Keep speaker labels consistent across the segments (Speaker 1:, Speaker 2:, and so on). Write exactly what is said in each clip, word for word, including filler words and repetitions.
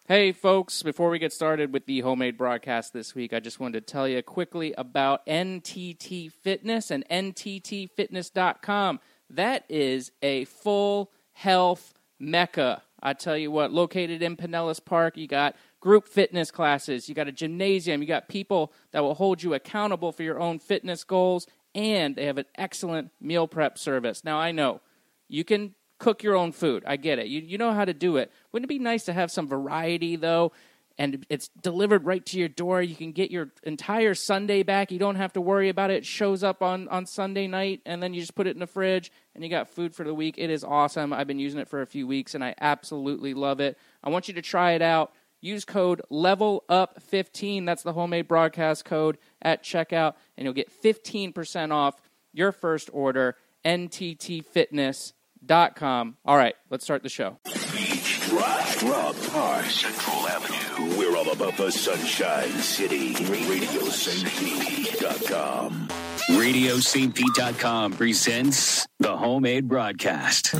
Speaker 1: Hey, folks, before we get started with the homemade broadcast this week, I just wanted to tell you quickly about N T T Fitness and N T T fitness dot com. That is a full health mecca. I tell you what, located in Pinellas Park, you got group fitness classes, you got a gymnasium, you got people that will hold you accountable for your own fitness goals, and they have an excellent meal prep service. Now, I know you can cook your own food. I get it. You you know how to do it. Wouldn't it be nice to have some variety, though? And it's delivered right to your door. You can get your entire Sunday back. You don't have to worry about it. It shows up on, on Sunday night, and then you just put it in the fridge, and you got food for the week. It is awesome. I've been using it for a few weeks, and I absolutely love it. I want you to try it out. Use code level up fifteen. That's the homemade broadcast code at checkout, and you'll get fifteen percent off your first order, N T T fitness dot com. All right, let's start the show.
Speaker 2: Beach, Rock, Rock Park, Central Avenue. We're all about the Sunshine City. Radio Saint Pete dot com.
Speaker 3: Radio Saint Pete dot com presents the homemade broadcast.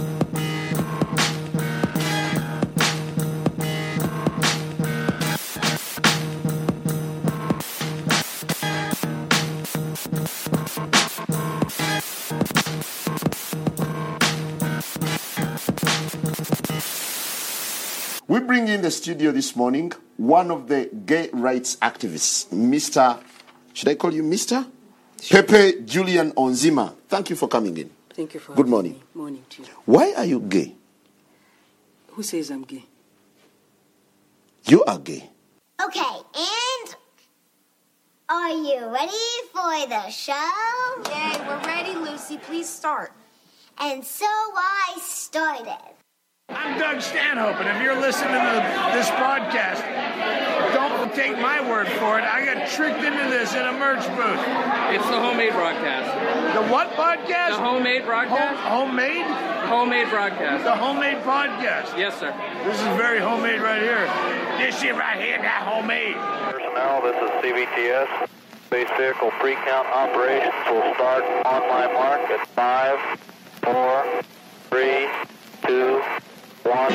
Speaker 4: We bring in the studio this morning one of the gay rights activists, Mister Should I call you Mister Sure. Pepe Julian Onziema. Thank you for coming in.
Speaker 5: Thank you for
Speaker 4: Good
Speaker 5: having
Speaker 4: morning.
Speaker 5: me. Morning to you.
Speaker 4: Why are you gay?
Speaker 5: Who says I'm gay?
Speaker 4: You are gay.
Speaker 6: Okay, and are you ready for the show?
Speaker 7: Yay, we're ready, Lucy. Please start.
Speaker 6: And so I started.
Speaker 8: I'm Doug Stanhope, and if you're listening to this podcast, don't take my word for it. I got tricked into this in a merch booth.
Speaker 1: It's the homemade broadcast.
Speaker 8: The what podcast?
Speaker 1: The homemade broadcast?
Speaker 8: Home, homemade?
Speaker 1: Homemade broadcast.
Speaker 8: The homemade podcast.
Speaker 1: Yes, sir.
Speaker 8: This is very homemade right here. This shit right here, that homemade.
Speaker 9: Personnel, this is C V T S. Space Vehicle Pre-Count Operations will start on my mark at five, four, three, two, one.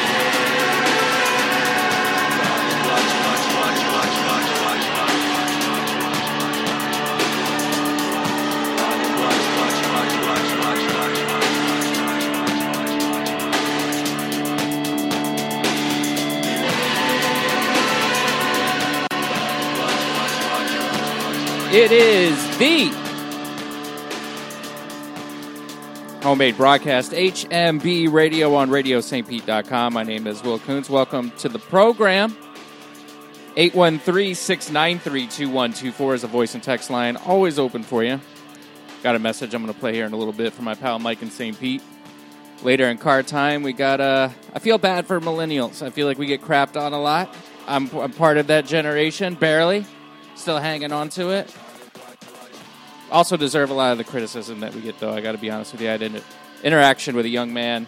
Speaker 1: It is the homemade broadcast, H M B Radio on Radio Saint Pete dot com. My name is Will Coons. Welcome to the program. eight one three, six nine three, two one two four is a voice and text line. Always open for you. Got a message I'm going to play here in a little bit from my pal Mike in Saint Pete. Later in car time, we got, uh, I feel bad for millennials. I feel like we get crapped on a lot. I'm, I'm part of that generation, barely. Still hanging on to it. Also deserve a lot of the criticism that we get, though. I got to be honest with you. I had an interaction with a young man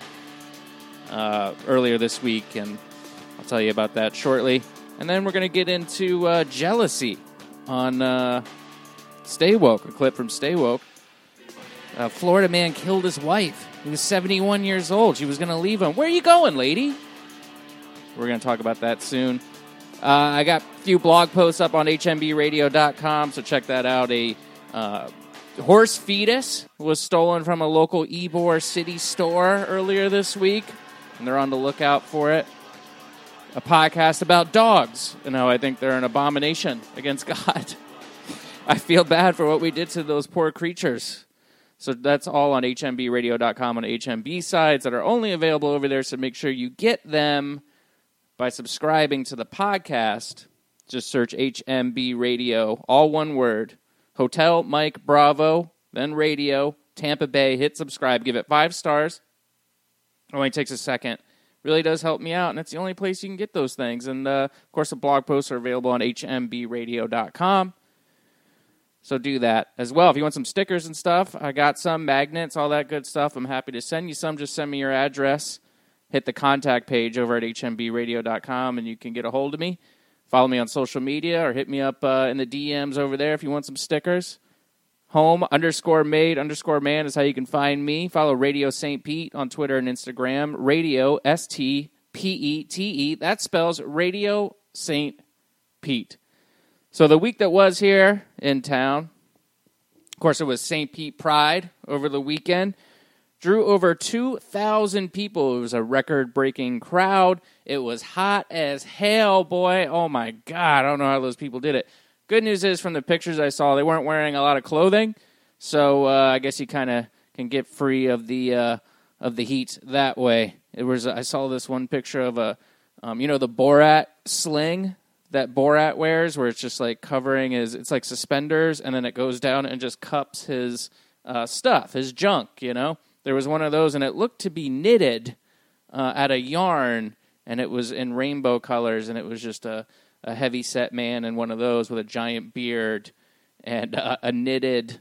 Speaker 1: uh, earlier this week, and I'll tell you about that shortly. And then we're going to get into uh, jealousy on uh, Stay Woke, a clip from Stay Woke. A Florida man killed his wife. He was seventy-one years old. She was going to leave him. Where are you going, lady? We're going to talk about that soon. Uh, I got a few blog posts up on H M B radio dot com, so check that out. A uh, horse fetus was stolen from a local Ybor City store earlier this week, and they're on the lookout for it. A podcast about dogs, and how I think they're an abomination against God. I feel bad for what we did to those poor creatures. So that's all on H M B radio dot com on H M B sides that are only available over there, so make sure you get them by subscribing to the podcast. Just search H M B Radio, all one word. Hotel Mike Bravo, then Radio, Tampa Bay. Hit subscribe. Give it five stars. It only takes a second. Really does help me out, and it's the only place you can get those things. And, uh, of course, the blog posts are available on H M B radio dot com. So do that as well. If you want some stickers and stuff, I got some, magnets, all that good stuff. I'm happy to send you some. Just send me your address. Hit the contact page over at H M B radio dot com, and you can get a hold of me. Follow me on social media or hit me up uh, in the D Ms over there if you want some stickers. Home underscore made underscore man is how you can find me. Follow Radio Saint Pete on Twitter and Instagram. Radio S T P E T E. That spells Radio Saint Pete. So the week that was here in town, of course, it was Saint Pete Pride over the weekend. Drew over two thousand people. It was a record-breaking crowd. It was hot as hell, boy. Oh, my God. I don't know how those people did it. Good news is, from the pictures I saw, they weren't wearing a lot of clothing. So uh, I guess you kind of can get free of the uh, of the heat that way. It was. I saw this one picture of a, um, you know, the Borat sling that Borat wears, where it's just like covering his, it's like suspenders, and then it goes down and just cups his uh, stuff, his junk, you know? There was one of those, and it looked to be knitted uh, out of yarn, and it was in rainbow colors, and it was just a, a heavy-set man in one of those with a giant beard and uh, a knitted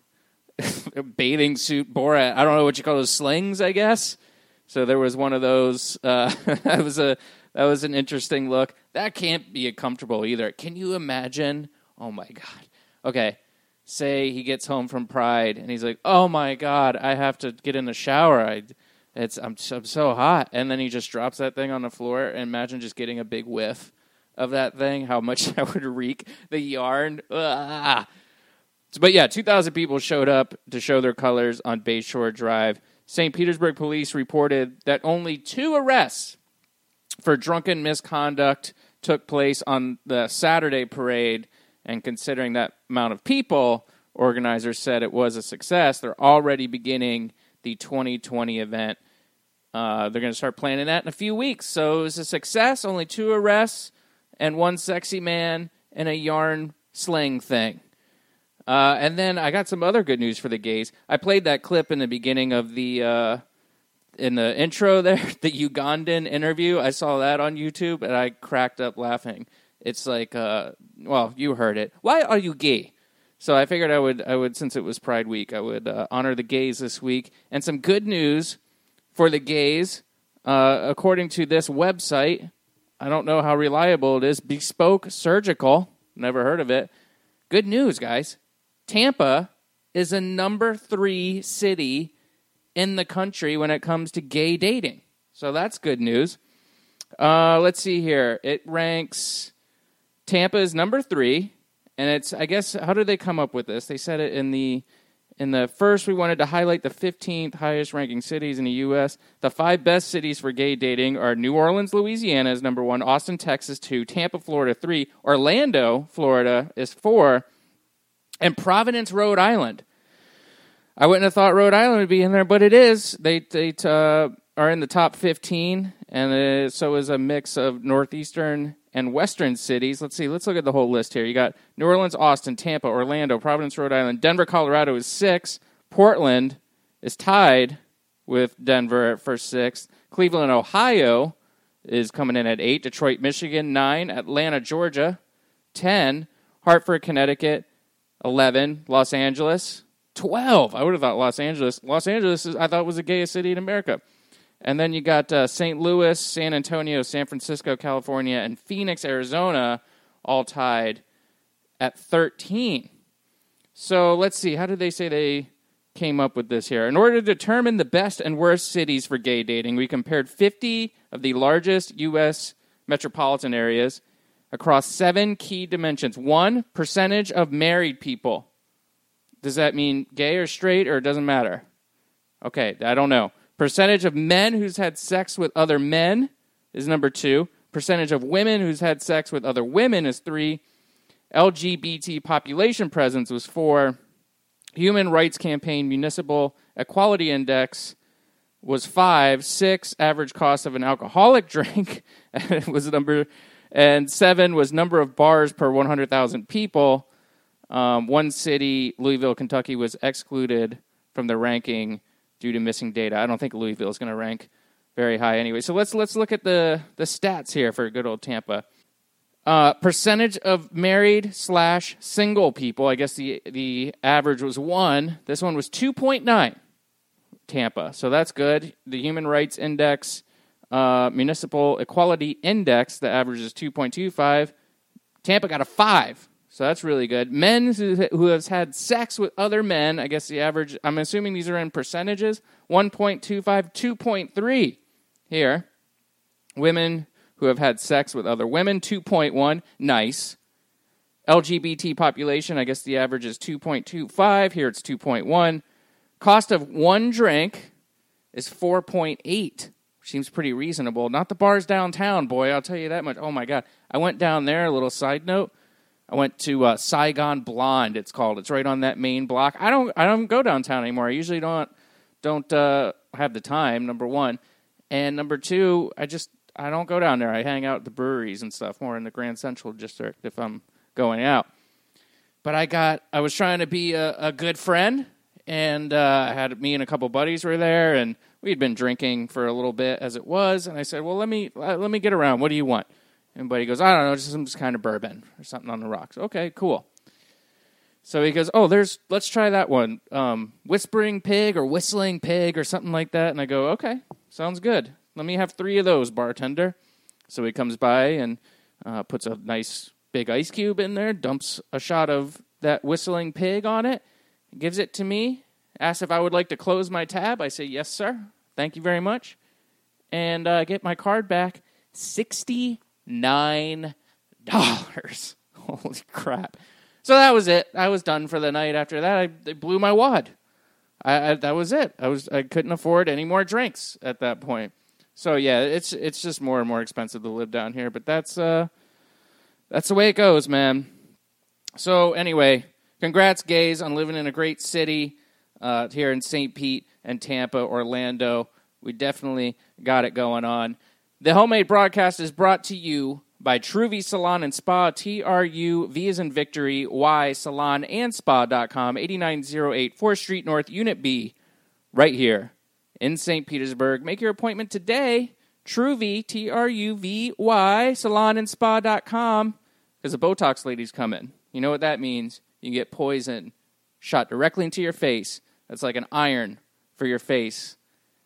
Speaker 1: bathing suit Borat. I don't know what you call those, slings, I guess? So there was one of those. Uh, that was a that was an interesting look. That can't be comfortable either. Can you imagine? Oh, my God. Okay. Say he gets home from Pride and he's like, "Oh my God, I have to get in the shower. I, it's I'm, I'm so hot." And then he just drops that thing on the floor. And imagine just getting a big whiff of that thing. How much that would reek. The yarn. Ugh. But yeah, two thousand people showed up to show their colors on Bayshore Drive. Saint Petersburg police reported that only two arrests for drunken misconduct took place on the Saturday parade. And considering that amount of people, organizers said it was a success. They're already beginning the twenty twenty event. Uh, they're going to start planning that in a few weeks. So it was a success. Only two arrests and one sexy man and a yarn sling thing. Uh, and then I got some other good news for the gays. I played that clip in the beginning of the, uh, in the intro there, the Ugandan interview. I saw that on YouTube, and I cracked up laughing. It's like, uh, well, you heard it. Why are you gay? So I figured I would, I would, since it was Pride Week, I would uh, honor the gays this week. And some good news for the gays, uh, according to this website. I don't know how reliable it is. Bespoke Surgical. Never heard of it. Good news, guys. Tampa is a number three city in the country when it comes to gay dating. So that's good news. Uh, let's see here. It ranks... Tampa is number three, and it's, I guess, how did they come up with this? They said it in the, in the first, we wanted to highlight the fifteenth highest ranking cities in the U S The five best cities for gay dating are New Orleans, Louisiana is number one, Austin, Texas, two, Tampa, Florida, three, Orlando, Florida is four, and Providence, Rhode Island. I wouldn't have thought Rhode Island would be in there, but it is. They, they uh, are in the top fifteen, and uh, so is a mix of northeastern and western cities. Let's see. Let's look at the whole list here. You got New Orleans, Austin, Tampa, Orlando, Providence, Rhode Island. Denver, Colorado is six. Portland is tied with Denver for sixth. Cleveland, Ohio is coming in at eight. Detroit, Michigan, nine. Atlanta, Georgia, ten. Hartford, Connecticut, eleven. Los Angeles, twelve. I would have thought Los Angeles. Los Angeles, is, I thought, was the gayest city in America. And then you got uh, Saint Louis, San Antonio, San Francisco, California, and Phoenix, Arizona, all tied at thirteen. So let's see. How did they say they came up with this here? In order to determine the best and worst cities for gay dating, we compared fifty of the largest U S metropolitan areas across seven key dimensions. One, percentage of married people. Does that mean gay or straight, or it doesn't matter? Okay, I don't know. Percentage of men who's had sex with other men is number two. Percentage of women who's had sex with other women is three. L G B T population presence was four. Human Rights Campaign Municipal Equality Index was five. Six, average cost of an alcoholic drink was number, and seven was number of bars per one hundred thousand people. Um, one city, Louisville, Kentucky, was excluded from the ranking due to missing data. I don't think Louisville is going to rank very high anyway. So let's let's look at the, the stats here for good old Tampa. Uh, percentage of married slash single people. I guess the the average was one. This one was two point nine. Tampa. So that's good. The Human Rights Index, uh, Municipal Equality Index, the average is two point two five. Tampa got a five. So that's really good. Men who, who have had sex with other men, I guess the average, I'm assuming these are in percentages, one point two five, two point three here. Women who have had sex with other women, two point one. Nice. L G B T population, I guess the average is two point two five. Here it's two point one. Cost of one drink is four point eight. Seems pretty reasonable. Not the bars downtown, boy. I'll tell you that much. Oh, my God. I went down there, a little side note. I went to uh, Saigon Blonde, it's called. It's right on that main block. I don't I don't go downtown anymore. I usually don't don't uh, have the time, number one. And number two, I just, I don't go down there. I hang out at the breweries and stuff, more in the Grand Central District if I'm going out. But I got, I was trying to be a, a good friend, and uh, I had, me and a couple buddies were there, and we had been drinking for a little bit as it was, and I said, well, let me uh, let me get around. What do you want? And buddy goes, I don't know, just some kind of bourbon or something on the rocks. Okay, cool. So he goes, oh, there's, let's try that one. Um, Whispering Pig or Whistling Pig or something like that. And I go, okay, sounds good. Let me have three of those, bartender. So he comes by and uh, puts a nice big ice cube in there, dumps a shot of that Whistling Pig on it, gives it to me, asks if I would like to close my tab. I say, yes, sir. Thank you very much. And I uh, get my card back. sixty-nine dollars. Holy crap. So that was it. I was done for the night. After that, I, I blew my wad. I, I, that was it. I was I couldn't afford any more drinks at that point. So yeah, it's it's just more and more expensive to live down here. But that's uh that's the way it goes, man. So anyway, congrats, gays, on living in a great city uh, here in Saint Pete and Tampa, Orlando. We definitely got it going on. The Homemade Broadcast is brought to you by Truvy Salon and Spa, T R U V as in Victory, Y, salon and spa dot com, eighty-nine oh eight fourth Street North, Unit B, right here in Saint Petersburg. Make your appointment today, Truvy, T R U V Y, salon and spa dot com, because the Botox lady's coming. You know what that means? You can get poison shot directly into your face. That's like an iron for your face.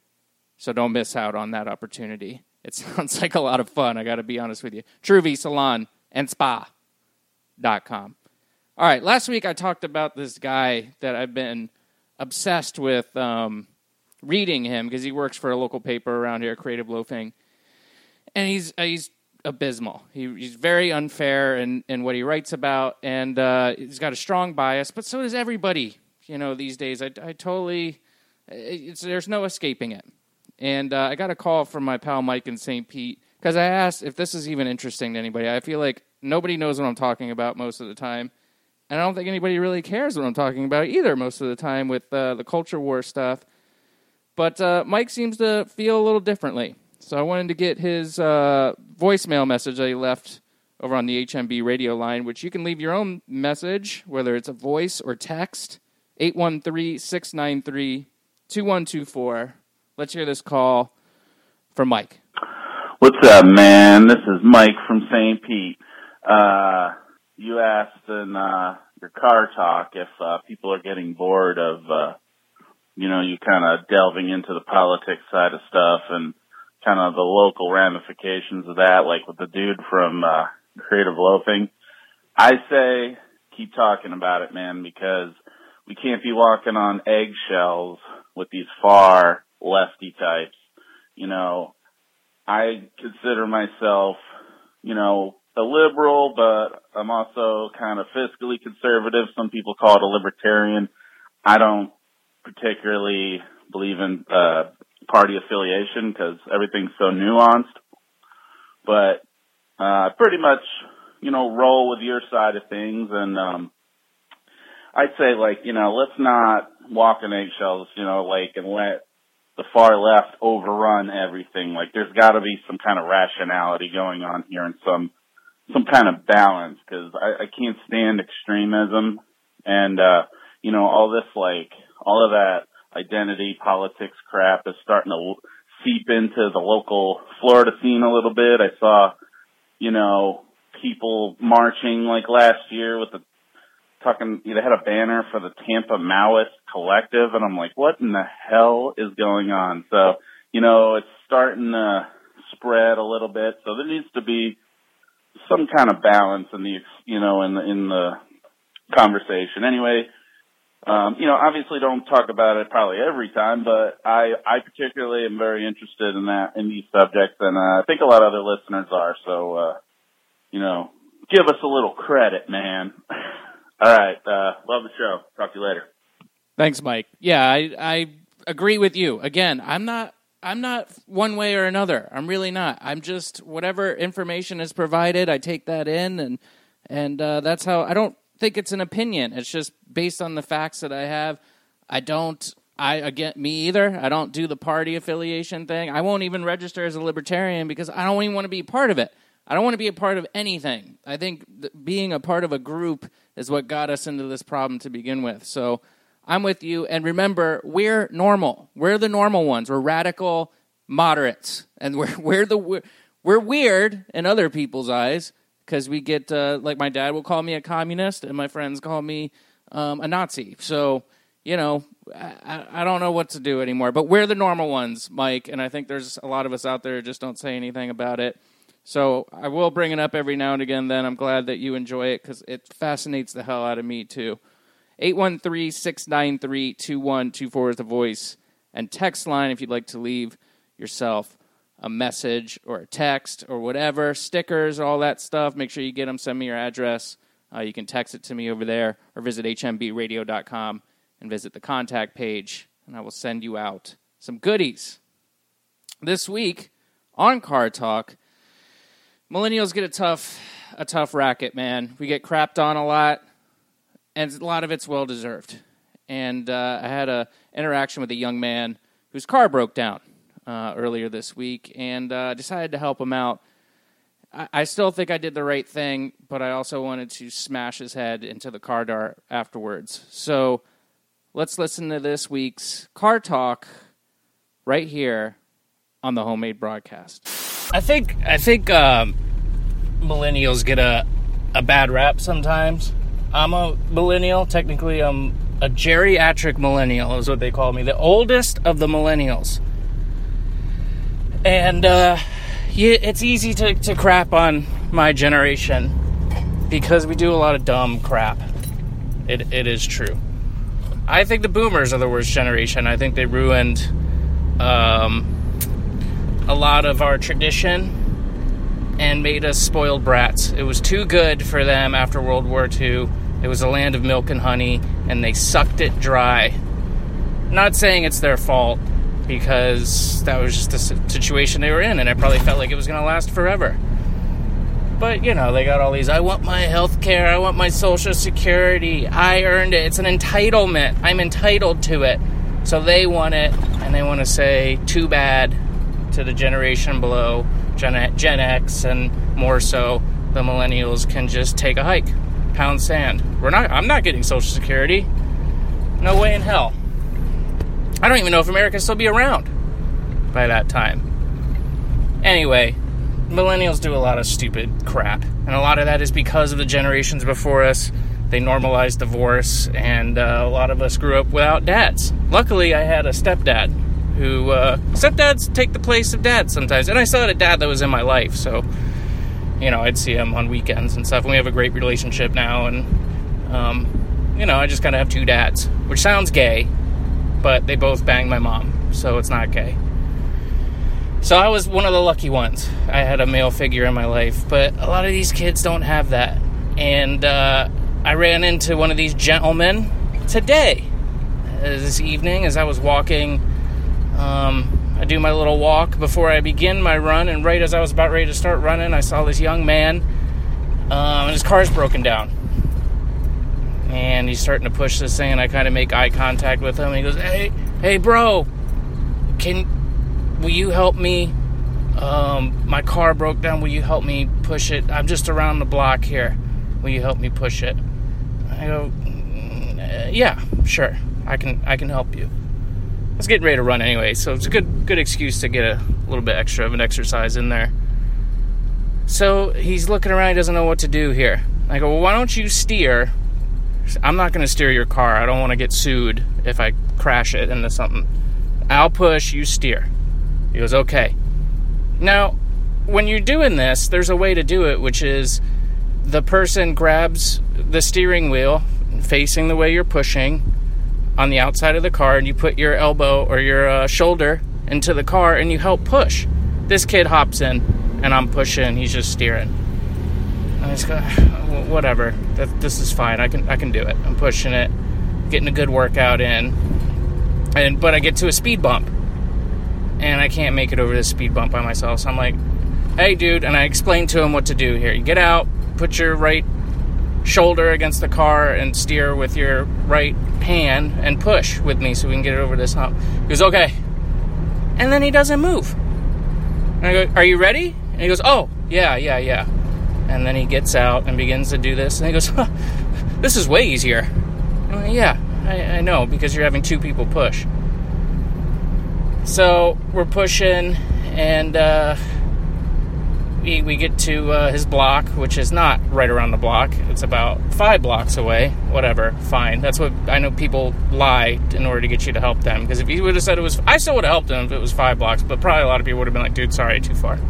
Speaker 1: So don't miss out on that opportunity. It sounds like a lot of fun, I got to be honest with you. Truvy Salon and Spa dot com. All right, last week I talked about this guy that I've been obsessed with um, reading him because he works for a local paper around here, Creative Loafing. And he's uh, he's abysmal. He, he's very unfair in, in what he writes about, and uh, he's got a strong bias, but so does everybody, you know, these days. I, I totally, it's, there's no escaping it. And uh, I got a call from my pal Mike in Saint Pete because I asked if this is even interesting to anybody. I feel like nobody knows what I'm talking about most of the time. And I don't think anybody really cares what I'm talking about either most of the time with uh, the culture war stuff. But uh, Mike seems to feel a little differently. So I wanted to get his uh, voicemail message that he left over on the H M B radio line, which you can leave your own message, whether it's a voice or text, eight one three, six nine three, two one two four. Let's hear this call from Mike.
Speaker 10: What's up, man? This is Mike from Saint Pete. Uh, you asked in uh, your car talk if uh, people are getting bored of, uh, you know, you kind of delving into the politics side of stuff and kind of the local ramifications of that, like with the dude from uh, Creative Loafing. I say keep talking about it, man, because we can't be walking on eggshells with these far lefty types. You know, I consider myself, you know, a liberal, but I'm also kind of fiscally conservative. Some people call it a libertarian. I don't particularly believe in uh, party affiliation because everything's so nuanced. But uh, pretty much, you know, roll with your side of things. And um, I'd say, like, you know, let's not walk on eggshells, you know, like, and let the far left overrun everything. Like, there's got to be some kind of rationality going on here and some some kind of balance, because I, I can't stand extremism. And, uh, you know, all this, like, all of that identity politics crap is starting to seep into the local Florida scene a little bit. I saw, you know, people marching, like, last year with the talking, they had a banner for the Tampa Maoist Collective, and I'm like, what in the hell is going on? So, you know, it's starting to spread a little bit. So there needs to be some kind of balance in the, you know, in the, in the conversation. Anyway, Um, you know, obviously don't talk about it probably every time, but I, I particularly am very interested in that, in these subjects, and uh, I think a lot of other listeners are, so, uh, you know, give us a little credit, man. All right, uh, love the show. Talk to you later.
Speaker 1: Thanks, Mike. Yeah, I, I agree with you. Again, I'm not I'm not one way or another. I'm really not. I'm just, whatever information is provided, I take that in, and and uh, that's how, I don't think it's an opinion. It's just based on the facts that I have. I don't, I again, me either. I don't do the party affiliation thing. I won't even register as a libertarian because I don't even want to be a part of it. I don't want to be a part of anything. I think th- being a part of a group is what got us into this problem to begin with. So I'm with you. And remember, we're normal. We're the normal ones. We're radical moderates. And we're, we're the we're weird in other people's eyes because we get, uh, like my dad will call me a communist and my friends call me um, a Nazi. So, you know, I, I don't know what to do anymore. But we're the normal ones, Mike. And I think there's a lot of us out there who just don't say anything about it. So I will bring it up every now and again then. I'm glad that you enjoy it because it fascinates the hell out of me too. eight one three, six nine three, two one two four is the voice and text line if you'd like to leave yourself a message or a text or whatever, stickers, all that stuff. Make sure you get them. Send me your address. Uh, you can text it to me over there or visit H M B radio dot com and visit the contact page, and I will send you out some goodies. This week on Car Talk, millennials get a tough, a tough racket, man. We get crapped on a lot, and a lot of it's well-deserved. And uh, I had a interaction with a young man whose car broke down uh, earlier this week, and uh, decided to help him out. I-, I still think I did the right thing, but I also wanted to smash his head into the car door afterwards. So let's listen to this week's Car Talk right here on the Homemade Broadcast. I think I think um, millennials get a a bad rap sometimes. I'm a millennial. Technically, I'm a geriatric millennial is what they call me. The oldest of the millennials. And uh, yeah, it's easy to, to crap on my generation because we do a lot of dumb crap. It It is true. I think the boomers are the worst generation. I think they ruined um, a lot of our tradition and made us spoiled brats. It was too good for them after World War Two. It was a land of milk and honey, and they sucked it dry. Not saying it's their fault, because that was just the situation they were in, and it probably felt like it was going to last forever. But, you know, they got all these, I want my health care, I want my Social Security, I earned it, it's an entitlement, I'm entitled to it. So they want it, and they want to say, too bad to the generation below, Gen, Gen X, and more so, the millennials can just take a hike, pound sand. We're not, I'm not getting Social Security. No way in hell. I don't even know if America will still be around by that time. Anyway, millennials do a lot of stupid crap, and a lot of that is because of the generations before us. They normalized divorce, and uh, a lot of us grew up without dads. Luckily, I had a stepdad who, uh, stepdads take the place of dads sometimes, and I still had a dad that was in my life, so, you know, I'd see him on weekends and stuff, and we have a great relationship now, and, um, you know, I just kind of have two dads, which sounds gay, but they both banged my mom, so it's not gay. So I was one of the lucky ones. I had a male figure in my life, but a lot of these kids don't have that. And uh, I ran into one of these gentlemen today, uh, this evening, as I was walking. Um, I do my little walk before I begin my run, and right as I was about ready to start running, I saw this young man, um, and his car's broken down. And he's starting to push this thing, and I kind of make eye contact with him. And he goes, hey, hey, bro, can, will you help me? Um, my car broke down. Will you help me push it? I'm just around the block here. Will you help me push it? I go, mm, yeah, sure. I can, I can help you. I was getting ready to run anyway, so it's a good, good excuse to get a little bit extra of an exercise in there. So he's looking around. He doesn't know what to do here. I go, well, why don't you steer? I'm not going to steer your car. I don't want to get sued if I crash it into something. I'll push, you steer. He goes, okay. Now, when you're doing this, there's a way to do it, which is the person grabs the steering wheel facing the way you're pushing,
Speaker 11: on the outside of the car, and you put your elbow or your uh, shoulder into the car, and you help push. This kid hops in, and I'm pushing. He's just steering. I just go, whatever. That, this is fine. I can I can do it. I'm pushing it, getting a good workout in, and but I get to a speed bump, and I can't make it over this speed bump by myself. So I'm like, hey, dude, and I explained to him what to do here. You get out, put your right shoulder against the car, and steer with your right hand, and push with me so we can get it over this hump. He goes, okay. And then he doesn't move. And I go, are you ready? And he goes, oh, yeah, yeah, yeah. And then he gets out and begins to do this. And he goes, huh, this is way easier. I'm like, yeah, I, I know, because you're having two people push. So we're pushing, and uh, we, we get to uh, his block, which is not right around the block. It's about five blocks away. Whatever, fine. That's what I know. People lie in order to get you to help them. Because if he would have said it was, I still would have helped him if it was five blocks. But probably a lot of people would have been like, dude, sorry, too far.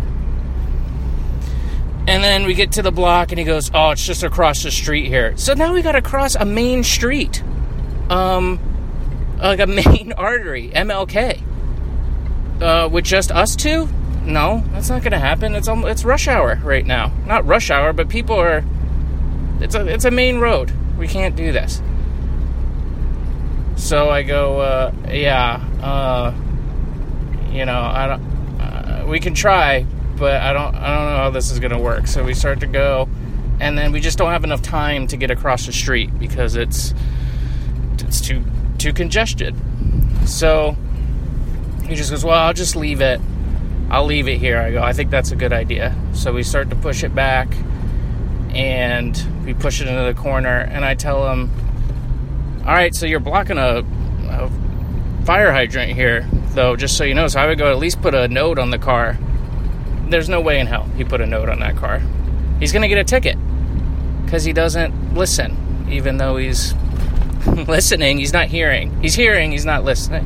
Speaker 11: And then we get to the block, and he goes, oh, it's just across the street here. So now we got to cross a main street. Um, like a main artery, M L K. Uh, with just us two? No, that's not going to happen. It's almost, it's rush hour right now. Not rush hour, but people are... It's a, it's a main road. We can't do this. So I go, uh, yeah, uh, you know, I don't... Uh, we can try... But I don't I don't know how this is going to work. So we start to go, and then we just don't have enough time to get across the street because it's it's too too congested. So he just goes, well, I'll just leave it. I'll leave it here. I go, I think that's a good idea. So we start to push it back, and we push it into the corner, and I tell him, all right, so you're blocking a, a fire hydrant here, though, just so you know. So I would go at least put a note on the car. There's no way in hell he put a note on that car. He's going to get a ticket because he doesn't listen, even though he's listening. He's not hearing. He's hearing. He's not listening.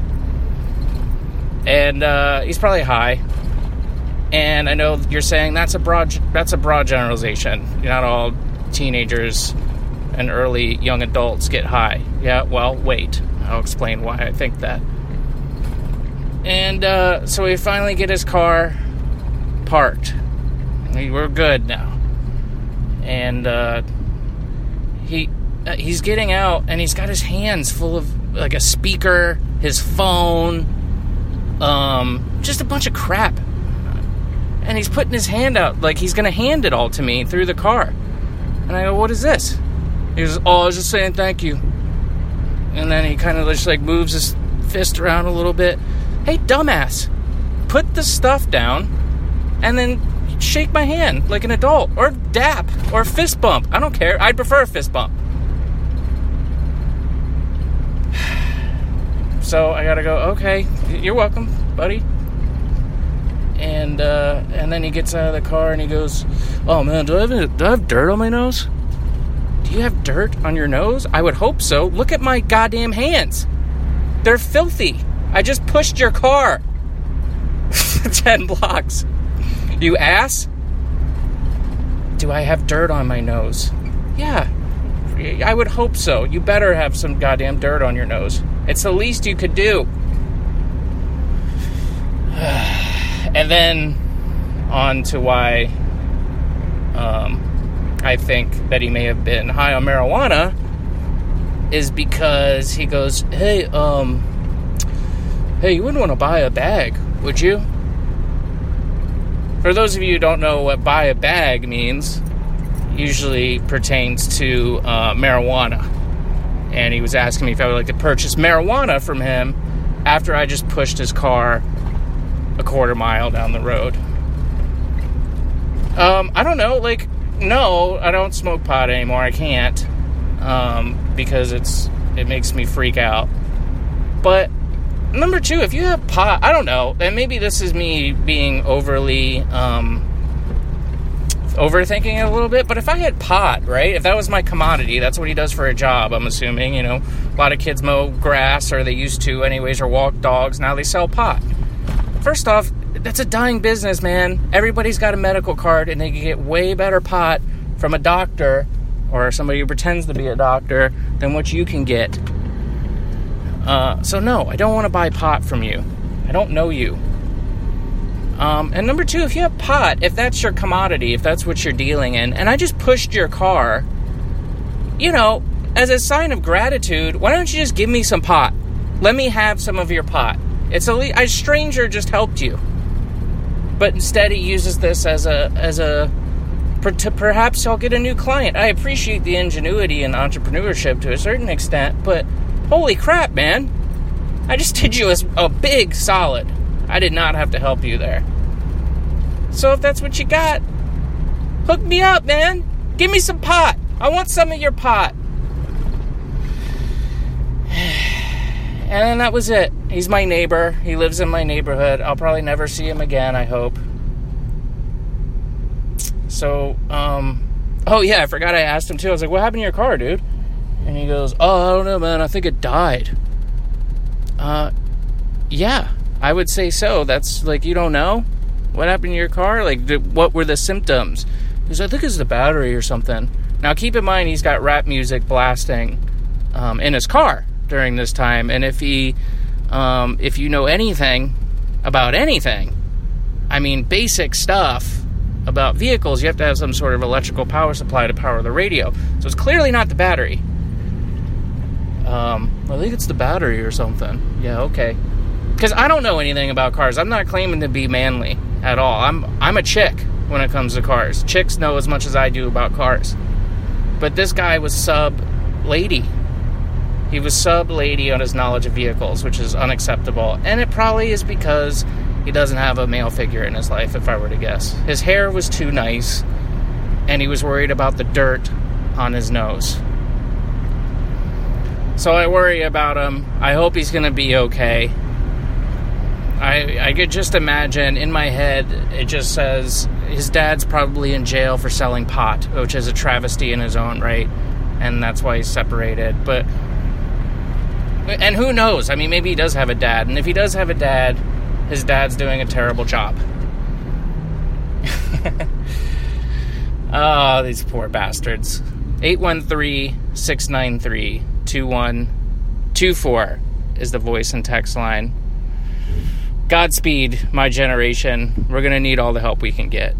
Speaker 11: And uh, he's probably high. And I know you're saying that's a broad that's a broad generalization. Not all teenagers and early young adults get high. Yeah, well, wait. I'll explain why I think that. And uh, so we finally get his car parked. We're good now. And uh, he uh, he's getting out, and he's got his hands full of like a speaker, his phone, um, just a bunch of crap. And he's putting his hand out like he's going to hand it all to me through the car. And I go, what is this? He goes, oh, I was just saying thank you. And then he kind of just like moves his fist around a little bit. Hey, dumbass, put the stuff down and then shake my hand like an adult, or dap, or fist bump. I don't care. I'd prefer a fist bump. So I gotta go, okay, you're welcome, buddy. And uh, and then he gets out of the car and he goes, oh man, do I have, any, do I have dirt on my nose? Do you have dirt on your nose? I would hope so. Look at my goddamn hands. They're filthy. I just pushed your car ten blocks. You ass? Do I have dirt on my nose? Yeah, I would hope so. You better have some goddamn dirt on your nose. It's the least you could do. And then on to why um, I think that he may have been high on marijuana is because he goes, hey, um, hey, you wouldn't want to buy a bag, would you? For those of you who don't know what buy a bag means, usually pertains to uh, marijuana. And he was asking me if I would like to purchase marijuana from him after I just pushed his car a quarter mile down the road. Um, I don't know, like, no, I don't smoke pot anymore. I can't, um, because it's it makes me freak out. But number two, if you have pot, I don't know, and maybe this is me being overly, um, overthinking it a little bit, but if I had pot, right, if that was my commodity, that's what he does for a job, I'm assuming, you know, a lot of kids mow grass, or they used to anyways, or walk dogs, now they sell pot. First off, that's a dying business, man. Everybody's got a medical card, and they can get way better pot from a doctor, or somebody who pretends to be a doctor, than what you can get. Uh, so no, I don't want to buy pot from you. I don't know you. Um, and number two, if you have pot, if that's your commodity, if that's what you're dealing in, and I just pushed your car, you know, as a sign of gratitude, why don't you just give me some pot? Let me have some of your pot. It's a, a stranger just helped you. But instead he uses this as a, as a, to perhaps I'll get a new client. I appreciate the ingenuity and entrepreneurship to a certain extent, but holy crap, man. I just did you a, a big solid. I did not have to help you there. So if that's what you got, hook me up, man. Give me some pot. I want some of your pot. And then that was it. He's my neighbor. He lives in my neighborhood. I'll probably never see him again, I hope. So, um... oh, yeah, I forgot I asked him, too. I was like, what happened to your car, dude? And he goes, oh, I don't know, man. I think it died. Uh, yeah, I would say so. That's, like, you don't know? What happened to your car? Like, did, what were the symptoms? He goes, I think it's the battery or something. Now, keep in mind, he's got rap music blasting um, in his car during this time. And if he, um, if you know anything about anything, I mean, basic stuff about vehicles, you have to have some sort of electrical power supply to power the radio. So it's clearly not the battery. Um, I think it's the battery or something. Yeah, okay. Because I don't know anything about cars. I'm not claiming to be manly at all. I'm I'm a chick when it comes to cars. Chicks know as much as I do about cars. But this guy was sub-lady. He was sub-lady on his knowledge of vehicles, which is unacceptable. And it probably is because he doesn't have a male figure in his life, if I were to guess. His hair was too nice, and he was worried about the dirt on his nose. So I worry about him. I hope he's going to be okay. I I could just imagine, in my head, it just says his dad's probably in jail for selling pot, which is a travesty in his own right, and that's why he's separated. But, and who knows? I mean, maybe he does have a dad, and if he does have a dad, his dad's doing a terrible job. Oh, these poor bastards. eight one three, six nine three, two one two four is the voice and text line. Godspeed, my generation. We're going to need all the help we can get.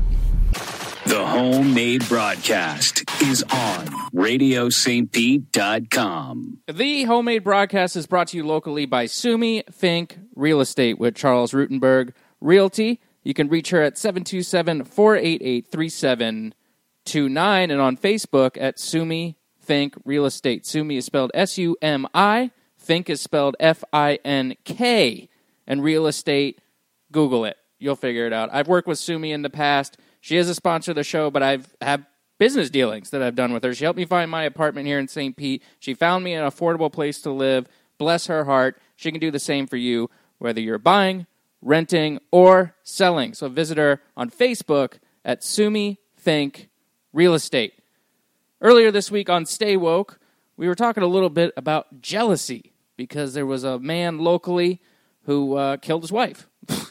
Speaker 3: The Homemade Broadcast is on radio st pete dot com.
Speaker 1: The Homemade Broadcast is brought to you locally by Sumi Fink Real Estate with Charles Rutenberg Realty. You can reach her at seven two seven, four eight eight, three seven two nine and on Facebook at Sumi Fink Real Estate. Sumi is spelled S U M I. Fink is spelled F I N K. And real estate, Google it. You'll figure it out. I've worked with Sumi in the past. She is a sponsor of the show, but I've have business dealings that I've done with her. She helped me find my apartment here in Saint Pete. She found me an affordable place to live. Bless her heart. She can do the same for you, whether you're buying, renting, or selling. So visit her on Facebook at Sumi Fink Real Estate. Earlier this week on Stay Woke, we were talking a little bit about jealousy because there was a man locally who uh, killed his wife.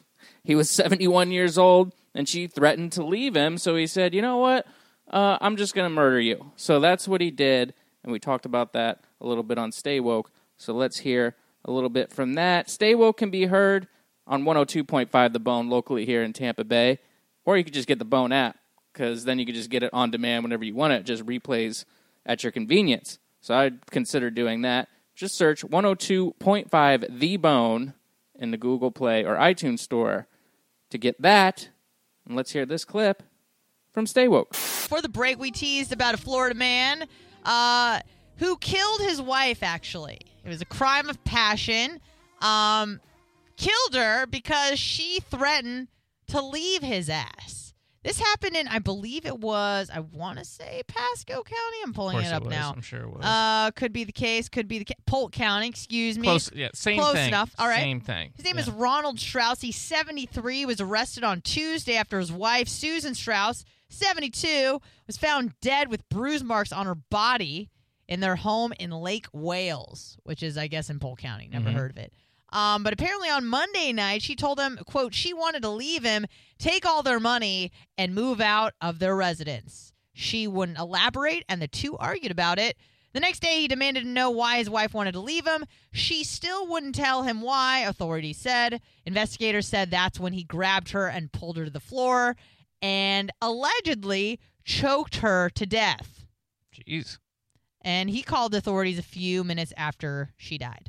Speaker 1: He was seventy-one years old, and she threatened to leave him, so he said, you know what, uh, I'm just going to murder you. So that's what he did, and we talked about that a little bit on Stay Woke, so let's hear a little bit from that. Stay Woke can be heard on one oh two point five The Bone locally here in Tampa Bay, or you could just get the Bone app, because then you could just get it on demand whenever you want it. It just replays at your convenience. So I'd consider doing that. Just search one oh two point five The Bone in the Google Play or iTunes store to get that. And let's hear this clip from Stay Woke.
Speaker 12: For the break, we teased about a Florida man uh, who killed his wife, actually. It was a crime of passion. Um, killed her because she threatened to leave his ass. This happened in, I believe it was, I want to say Pasco County. I'm pulling it up
Speaker 11: it was.
Speaker 12: now.
Speaker 11: I'm sure it was.
Speaker 12: Uh, could be the case. Could be the case. Polk County, excuse me.
Speaker 11: Close, yeah, same
Speaker 12: Close
Speaker 11: thing.
Speaker 12: enough. All right.
Speaker 11: Same thing.
Speaker 12: His name
Speaker 11: yeah.
Speaker 12: is Ronald Strauss. He's seventy-three, was arrested on Tuesday after his wife, Susan Strauss, seventy-two, was found dead with bruise marks on her body in their home in Lake Wales, which is, I guess, in Polk County. Never
Speaker 11: Mm-hmm.
Speaker 12: heard of it. Um, but apparently on Monday night, she told him, quote, she wanted to leave him, take all their money, and move out of their residence. She wouldn't elaborate, and the two argued about it. The next day, he demanded to know why his wife wanted to leave him. She still wouldn't tell him why, authorities said. Investigators said that's when he grabbed her and pulled her to the floor and allegedly choked her to death.
Speaker 11: Jeez.
Speaker 12: And he called authorities a few minutes after she died.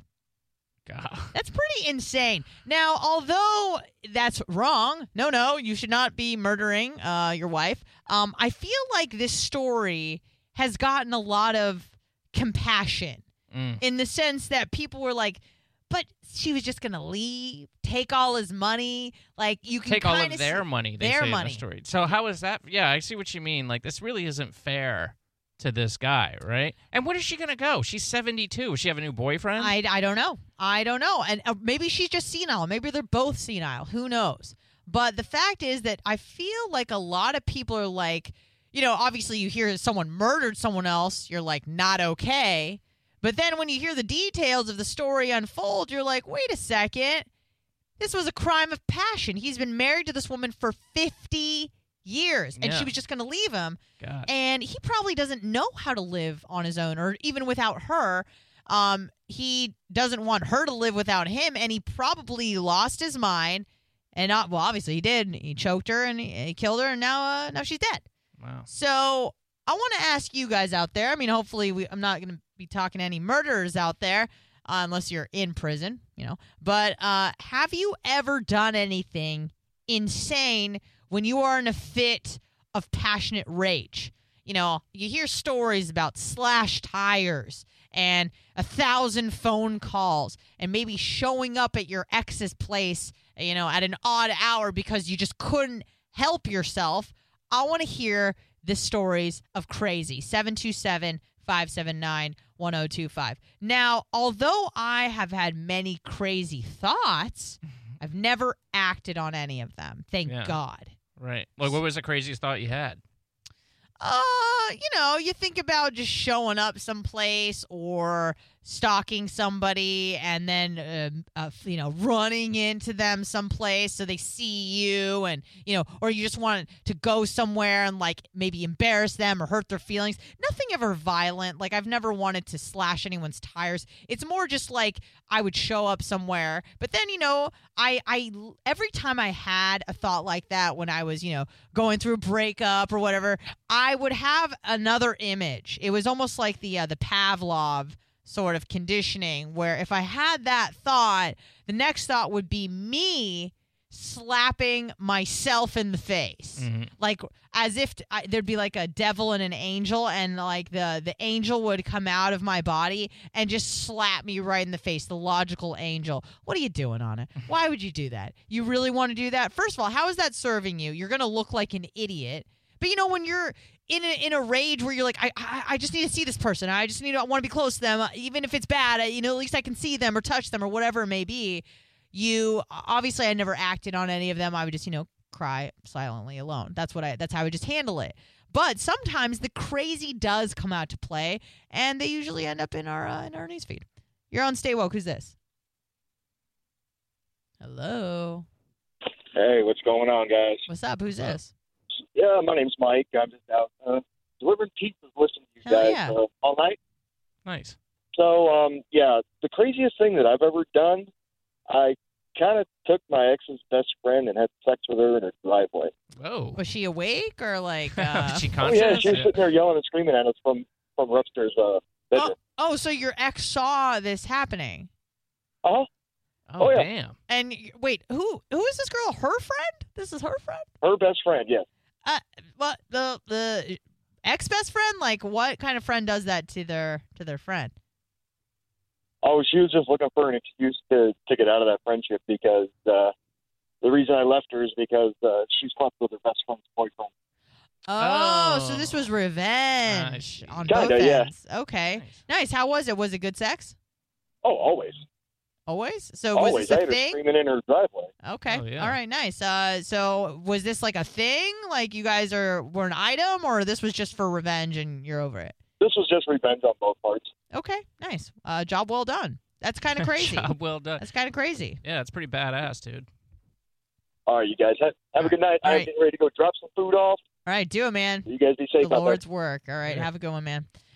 Speaker 11: God.
Speaker 12: That's pretty insane. Now, although that's wrong, no, no, you should not be murdering uh, your wife. Um, I feel like this story has gotten a lot of compassion
Speaker 11: mm.
Speaker 12: in the sense that people were like, but she was just going to leave, take all his money. Like, you can
Speaker 11: take all of
Speaker 12: see
Speaker 11: their money, they
Speaker 12: their
Speaker 11: say
Speaker 12: money.
Speaker 11: in the story. So how is that? Yeah, I see what you mean. Like, this really isn't fair to this guy, right? And when is she going to go? She's seventy-two. Does she have a new boyfriend?
Speaker 12: I, I don't know. I don't know. And uh, maybe she's just senile. Maybe they're both senile. Who knows? But the fact is that I feel like a lot of people are like, you know, obviously you hear someone murdered someone else, you're like, not okay. But then when you hear the details of the story unfold, you're like, wait a second. This was a crime of passion. He's been married to this woman for fifty years, and
Speaker 11: Yeah.
Speaker 12: she was just going to leave him.
Speaker 11: God.
Speaker 12: And he probably doesn't know how to live on his own, or even without her. Um, he doesn't want her to live without him, and he probably lost his mind. And not, well, obviously he did. He choked her and he, he killed her, and now uh, now she's dead.
Speaker 11: Wow.
Speaker 12: So I want to ask you guys out there. I mean, hopefully we, I'm not going to be talking to any murderers out there uh, unless you're in prison, you know. But uh, have you ever done anything insane when you are in a fit of passionate rage? You know, you hear stories about slashed tires and a thousand phone calls and maybe showing up at your ex's place, you know, at an odd hour because you just couldn't help yourself. I want to hear the stories of crazy. seven two seven, five seven nine, one oh two five. Now, although I have had many crazy thoughts, I've never acted on any of them. Thank
Speaker 11: Yeah.
Speaker 12: God.
Speaker 11: Right. Like, what was the craziest thought you had?
Speaker 12: Uh, you know, you think about just showing up someplace or stalking somebody and then, uh, uh, you know, running into them someplace so they see you, and, you know, or you just want to go somewhere and, like, maybe embarrass them or hurt their feelings. Nothing ever violent. Like, I've never wanted to slash anyone's tires. It's more just like I would show up somewhere. But then, you know, I, I every time I had a thought like that when I was, you know, going through a breakup or whatever, I would have another image. It was almost like the uh, the Pavlov sort of conditioning, where if I had that thought, the next thought would be me slapping myself in the face,
Speaker 11: Mm-hmm.
Speaker 12: like as if t- I, there'd be like a devil and an angel, and like the the angel would come out of my body and just slap me right in the face. The logical angel. What are you doing on it? Why would you do that? You really want to do that? First of all, how is that serving you? You're gonna look like an idiot. But you know, when you're in a, in a rage where you're like, I, I I just need to see this person. I just need to I want to be close to them, even if it's bad. I, you know, at least I can see them or touch them or whatever it may be. You obviously, I never acted on any of them. I would just, you know, cry silently alone. That's what I. That's how I would just handle it. But sometimes the crazy does come out to play, and they usually end up in our uh, in our newsfeed. You're on Stay Woke. Who's this? Hello.
Speaker 13: Hey, what's going on, guys?
Speaker 12: What's up? Who's this?
Speaker 13: Yeah, my name's Mike. I'm just out uh, delivering pizzas, listening to you
Speaker 12: Hell
Speaker 13: guys
Speaker 12: yeah.
Speaker 13: uh, all night.
Speaker 11: Nice.
Speaker 13: So, um, yeah, the craziest thing that I've ever done, I kind of took my ex's best friend and had sex with her in her driveway.
Speaker 11: Whoa.
Speaker 12: Was she awake or like? Uh...
Speaker 11: Was she
Speaker 13: Oh,
Speaker 11: conscious?
Speaker 13: yeah, she was sitting there yelling and screaming at us from, from her upstairs uh, bedroom.
Speaker 12: Oh, oh, so your ex saw this happening?
Speaker 13: Uh-huh.
Speaker 11: Oh,
Speaker 13: Oh, yeah.
Speaker 11: damn.
Speaker 12: And y- wait, who who is this girl? Her friend? This is her friend?
Speaker 13: Her best friend, yes.
Speaker 12: Uh, what the the ex best friend? Like, what kind of friend does that to their to their friend?
Speaker 13: Oh, she was just looking for an excuse to, to get out of that friendship because uh, the reason I left her is because uh, she slept with her best friend's boyfriend.
Speaker 12: Oh,
Speaker 11: Oh.
Speaker 12: so this was revenge on
Speaker 13: Kinda,
Speaker 12: both
Speaker 13: yeah.
Speaker 12: ends. Okay, nice. How was it? Was it good sex?
Speaker 13: Oh, always.
Speaker 12: Always. So was
Speaker 13: always.
Speaker 12: this
Speaker 13: I
Speaker 12: a
Speaker 13: had her
Speaker 12: thing?
Speaker 13: screaming in her driveway.
Speaker 12: Okay.
Speaker 11: Oh, yeah.
Speaker 12: All right. Nice. Uh, so was this like a thing? Like you guys are were an item, or this was just for revenge and you're over it?
Speaker 13: This was just revenge on both parts.
Speaker 12: Okay. Nice. Uh, job well done. That's kind of crazy.
Speaker 11: Job well done.
Speaker 12: That's kind of crazy.
Speaker 11: Yeah, it's pretty badass, dude.
Speaker 13: All right, you guys. Have, have a good night.
Speaker 12: All
Speaker 13: I'm
Speaker 12: right.
Speaker 13: getting ready to go drop some food off.
Speaker 12: All right. Do it, man.
Speaker 13: You guys be safe
Speaker 12: The
Speaker 13: out
Speaker 12: Lord's work. All right.
Speaker 11: Yeah.
Speaker 12: Have a good one, man.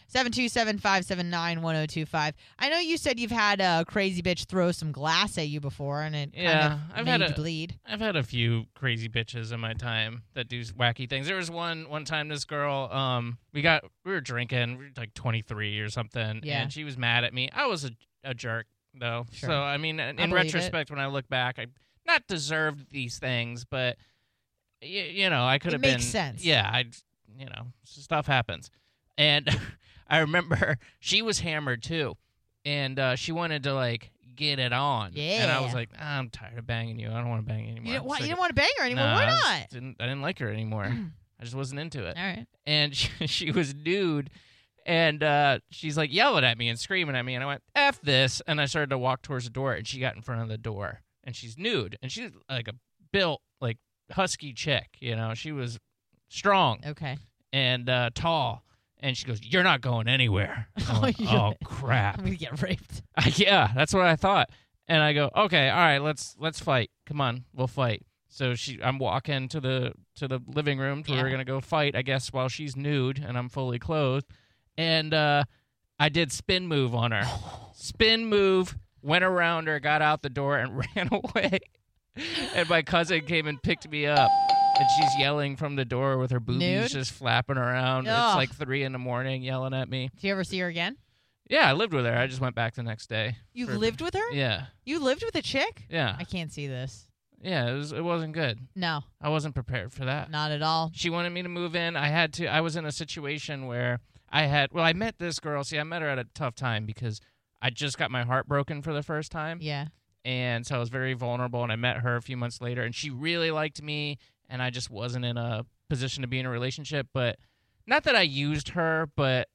Speaker 12: seven two seven, five seven nine, one oh two five. I know you said you've had a crazy bitch throw some glass at you before, and it
Speaker 11: Yeah,
Speaker 12: kind of
Speaker 11: I've
Speaker 12: made
Speaker 11: had
Speaker 12: you
Speaker 11: a,
Speaker 12: bleed.
Speaker 11: I've had a few crazy bitches in my time that do wacky things. There was one one time this girl, um, we got we were drinking, we were like twenty-three or something,
Speaker 12: Yeah.
Speaker 11: and she was mad at me. I was a, a jerk though,
Speaker 12: Sure.
Speaker 11: so I mean, in
Speaker 12: I believe
Speaker 11: retrospect, when I look back, I not deserved these things, but y- you know, I could
Speaker 12: It
Speaker 11: have been.
Speaker 12: makes sense.
Speaker 11: Yeah, I, you know, stuff happens, and I remember she was hammered too, and uh, she wanted to like get it on.
Speaker 12: Yeah.
Speaker 11: And I was like, ah, I'm tired of banging you. I don't want to bang you anymore.
Speaker 12: You didn't,
Speaker 11: I'm
Speaker 12: why,
Speaker 11: sick
Speaker 12: you
Speaker 11: of-
Speaker 12: didn't want to bang her anymore?
Speaker 11: Nah,
Speaker 12: Why
Speaker 11: I just
Speaker 12: not?
Speaker 11: Didn't, I didn't like her anymore. I just wasn't into it.
Speaker 12: All right.
Speaker 11: And she, she was nude, and uh, she's like yelling at me and screaming at me, and I went, F this, and I started to walk towards the door, and she got in front of the door, and she's nude, and she's like a built, like, husky chick, you know? She was strong.
Speaker 12: Okay.
Speaker 11: And uh, tall. And she goes, you're not going anywhere. I'm
Speaker 12: Oh,
Speaker 11: like,
Speaker 12: you're-
Speaker 11: oh, crap.
Speaker 12: I'm going to get raped.
Speaker 11: Yeah, that's what I thought. And I go, okay, all right, let's let's fight. Come on, we'll fight. So she, I'm walking to the to the living room to where we're
Speaker 12: Yeah.
Speaker 11: gonna go fight. I guess while she's nude and I'm fully clothed, and uh, I did spin move on her. Spin move, went around her, got out the door, and ran away. And my cousin came and picked me up. And she's yelling from the door with her boobies
Speaker 12: Nude?
Speaker 11: just flapping around.
Speaker 12: Ugh.
Speaker 11: It's like three in the morning, yelling at me.
Speaker 12: Do you ever see her again?
Speaker 11: Yeah, I lived with her. I just went back the next day.
Speaker 12: You
Speaker 11: for-
Speaker 12: lived with her?
Speaker 11: Yeah.
Speaker 12: You lived with a chick?
Speaker 11: Yeah.
Speaker 12: I can't see this.
Speaker 11: Yeah, it was. It wasn't good.
Speaker 12: No.
Speaker 11: I wasn't prepared for that.
Speaker 12: Not at all.
Speaker 11: She wanted me to move in. I had to. I was in a situation where I had. Well, I met this girl. See, I met her at a tough time because I just got my heart broken for the first time.
Speaker 12: Yeah.
Speaker 11: And so I was very vulnerable. And I met her a few months later, and she really liked me. And I just wasn't in a position to be in a relationship. But not that I used her, but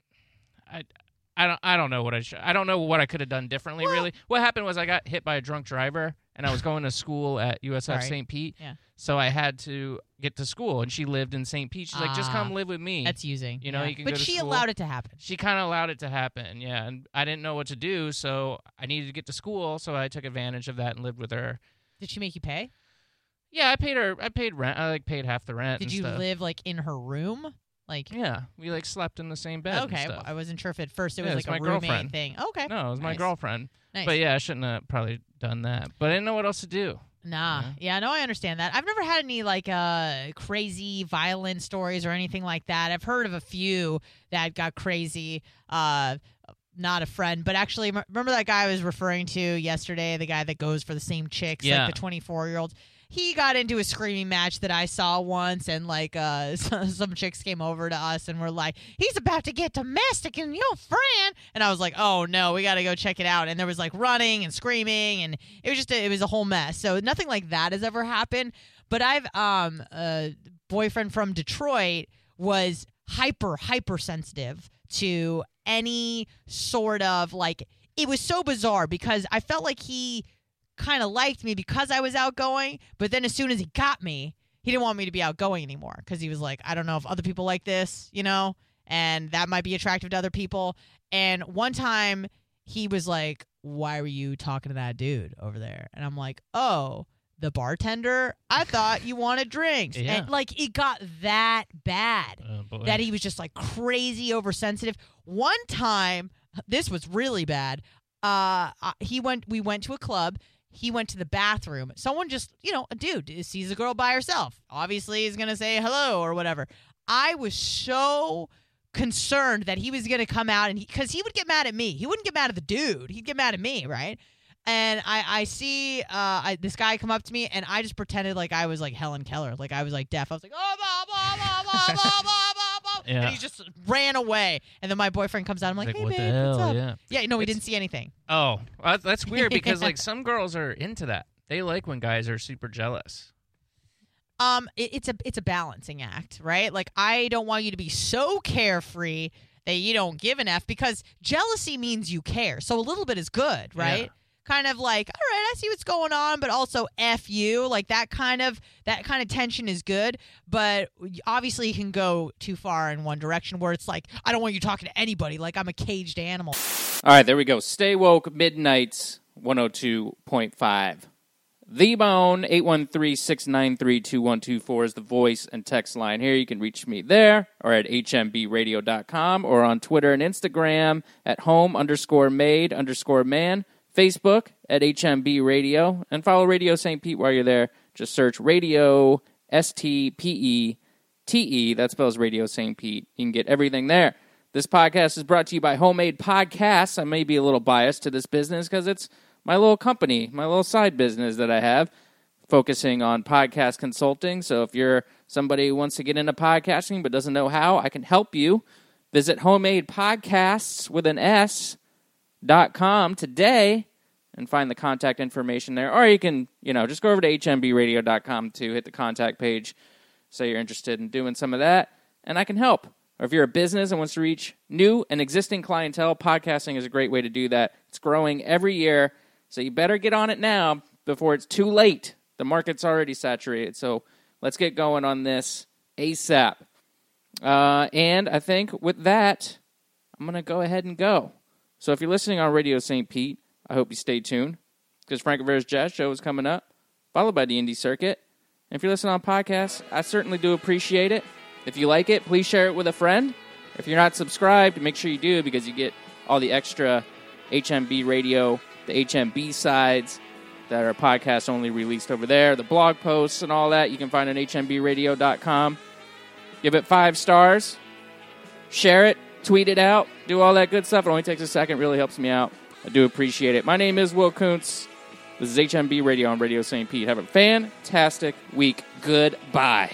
Speaker 11: I. I don't. I don't know what I. Sh- I don't know what I could have done differently.
Speaker 12: Well-
Speaker 11: really, what happened was I got hit by a drunk driver, and I was going to school at U S F
Speaker 12: Sorry.
Speaker 11: Saint Pete.
Speaker 12: Yeah.
Speaker 11: So I had to get to school, and she lived in Saint Pete. She's like, "Just
Speaker 12: Ah,
Speaker 11: come live with me."
Speaker 12: That's using.
Speaker 11: You know,
Speaker 12: yeah.
Speaker 11: you can
Speaker 12: But
Speaker 11: go to
Speaker 12: she
Speaker 11: school.
Speaker 12: allowed it to happen.
Speaker 11: She kind of allowed it to happen, yeah. And I didn't know what to do, so I needed to get to school, so I took advantage of that and lived with her.
Speaker 12: Did she make you pay?
Speaker 11: Yeah, I paid her. I paid rent. I like paid half the rent.
Speaker 12: Did
Speaker 11: and
Speaker 12: you
Speaker 11: stuff.
Speaker 12: live like in her room? Like
Speaker 11: Yeah, we like slept in the same bed. and
Speaker 12: okay,
Speaker 11: stuff.
Speaker 12: I wasn't sure if at first it
Speaker 11: Yeah,
Speaker 12: was
Speaker 11: it's
Speaker 12: like a
Speaker 11: my
Speaker 12: roommate
Speaker 11: girlfriend.
Speaker 12: thing. Okay.
Speaker 11: No, it was my
Speaker 12: Nice.
Speaker 11: girlfriend.
Speaker 12: Nice.
Speaker 11: But yeah, I shouldn't have probably done that. But I didn't know what else to do.
Speaker 12: Nah. Yeah, no, I understand that. I've never had any like uh crazy violent stories or anything like that. I've heard of a few that got crazy. Uh not a friend, but actually m- remember that guy I was referring to yesterday, the guy that goes for the same chicks,
Speaker 11: Yeah.
Speaker 12: like the twenty-four-year-olds. He got into a screaming match that I saw once, and like uh, some chicks came over to us and were like, "He's about to get domestic and your friend," and I was like, "Oh no, we got to go check it out." And there was like running and screaming, and it was just a, it was a whole mess. So nothing like that has ever happened. But I've um a boyfriend from Detroit was hyper hyper sensitive to any sort of like. It was so bizarre because I felt like he kind of liked me because I was outgoing, but then as soon as he got me, he didn't want me to be outgoing anymore because he was like, I don't know if other people like this, you know, and that might be attractive to other people. And one time he was like, why were you talking to that dude over there? And I'm like, oh, the bartender? I thought you wanted drinks.
Speaker 11: Yeah.
Speaker 12: And like it got that bad
Speaker 11: Oh, boy.
Speaker 12: that he was just like crazy oversensitive. One time, this was really bad. Uh, uh, he went. We went to a club. He went to the bathroom. Someone just, you know, a dude sees a girl by herself. Obviously, he's gonna say hello or whatever. I was so concerned that he was gonna come out and because he, he would get mad at me. He wouldn't get mad at the dude. He'd get mad at me, right? And I, I see uh, I, this guy come up to me, and I just pretended like I was like Helen Keller, like I was like deaf. I was like, oh, blah, blah, blah, blah, blah, blah, blah, blah.
Speaker 11: Yeah.
Speaker 12: And he just ran away. And then my boyfriend comes out. I'm like,
Speaker 11: Like,
Speaker 12: hey,
Speaker 11: what the
Speaker 12: babe, what's
Speaker 11: hell?
Speaker 12: up?
Speaker 11: Yeah.
Speaker 12: Yeah, no, we
Speaker 11: It's-
Speaker 12: didn't see anything.
Speaker 11: Oh, well, that's weird because
Speaker 12: Yeah.
Speaker 11: like some girls are into that. They like when guys are super jealous.
Speaker 12: Um, it, it's a it's a balancing act, right? Like I don't want you to be so carefree that you don't give an F because jealousy means you care. So a little bit is good, right?
Speaker 11: Yeah.
Speaker 12: Kind of like, all right, I see what's going on, but also F you. Like that kind of that kind of tension is good, but obviously you can go too far in one direction where it's like, I don't want you talking to anybody, like I'm a caged animal.
Speaker 1: All right, there we go. Stay Woke Midnights one oh two point five. The Bone. Eight one three, six nine three, two one two four is the voice and text line here. You can reach me there or at h m b radio dot com or on Twitter and Instagram at home underscore made underscore man. Facebook at H M B Radio, and follow Radio Saint Pete while you're there. Just search Radio S T P E T E. That spells Radio Saint Pete. You can get everything there. This podcast is brought to you by Homemade Podcasts. I may be a little biased to this business because it's my little company, my little side business that I have, focusing on podcast consulting. So if you're somebody who wants to get into podcasting but doesn't know how, I can help you. Visit Homemade Podcasts with an S dot com today and find the contact information there. Or you can, you know, just go over to h m b radio dot com to hit the contact page. Say you're interested in doing some of that, and I can help. Or if you're a business and wants to reach new and existing clientele, podcasting is a great way to do that. It's growing every year, so you better get on it now before it's too late. The market's already saturated, so let's get going on this ASAP. Uh, and I think with that, I'm going to go ahead and go. So if you're listening on Radio Saint Pete, I hope you stay tuned, because Frank Rivera's Jazz Show is coming up, followed by the Indie Circuit. And if you're listening on podcasts, I certainly do appreciate it. If you like it, please share it with a friend. If you're not subscribed, make sure you do, because you get all the extra H M B Radio, the H M B sides that are podcast only released over there, the blog posts and all that you can find on h m b radio dot com. Give it five stars. Share it. Tweet it out. Do all that good stuff. It only takes a second. It really helps me out. I do appreciate it. My name is Will Kuntz. This is H M B Radio on Radio Saint Pete. Have a fantastic week. Goodbye.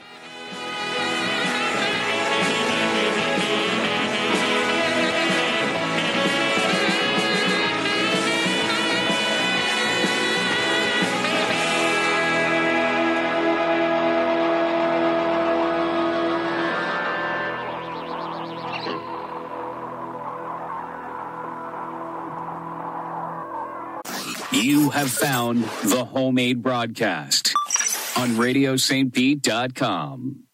Speaker 3: You have found the Homemade Broadcast on radio saint pete dot com.